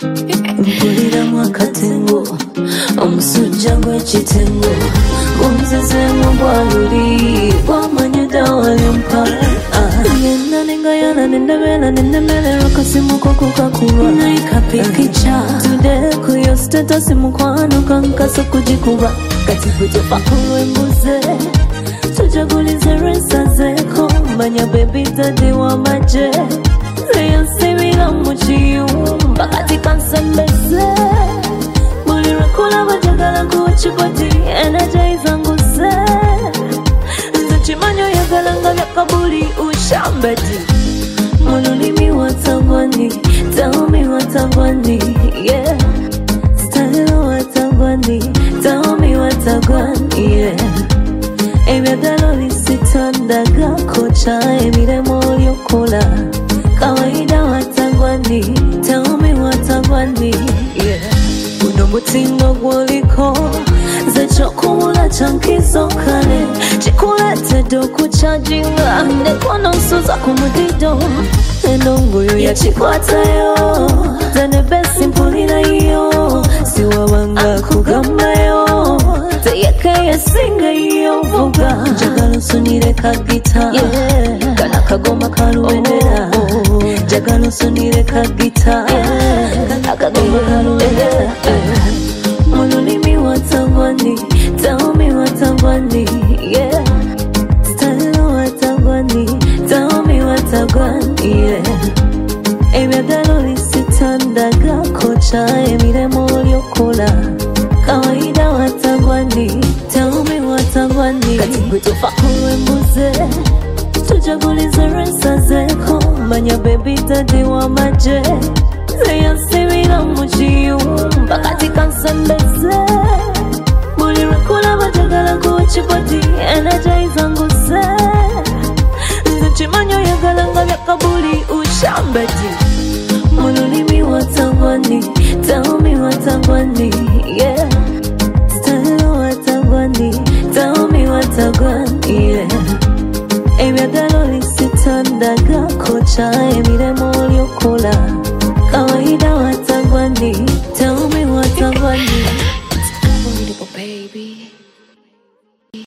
Mpulira mwakatengo omusujja gw'ekitengo omuzezemu bwaluli bwamanyuda walimpa yena nengayana nendebera nendemererwa kasimuko kukakuba naikapikica tude kuyo status mukwano kankasa kugikuba kati kutofa kulwembuze tujagulize resazeko mbanya baby daddy wamaje zeyasibira mukiyumba kati kansembeze bulira kulaba jagala kuchipoti energize nguse nzichimanyo yagalanga byakabuli ushambeti mululimi watangwani tell me watangwani yeah style watangwani tell me watangwani yeah ebyagalo lisitandaga kocha emiremo lyokola kawaida watangwani tell me watangwani yeah uno mutingo gwoliko zechokumula chankizo kale chikulete dokuchajinga nekonosuza kumudido endongoyo yachikwatayo zanebesi mpulira iyo siwabanga kugambayo teyekeye singa iyo vuga jagalo sunire kagita kana kagoma kaluendera jagalo sunire kagita kana kagoma kaluendera mululimi watangwani tell me watangwani yeah style watangwani tell me watangwani yeah ebyagalo lisitandaga kocha emiremo lyokola kawaida watangwani tell me watangwani kati kutofa kulwembuze tujagulize resazeko manya baby daddy wamaje zeyasibira mukiyumba kati kansembeze bulira kulaba jagala kuchipoti energize nguse nzichimanyo yagalanga byakabuli ushambeti mululimi watangwani tell me watangwani yeah style watangwani tell me watangwani yeah ebyagalo lisitandaga kocha emiremo lyokola kawaida watangwani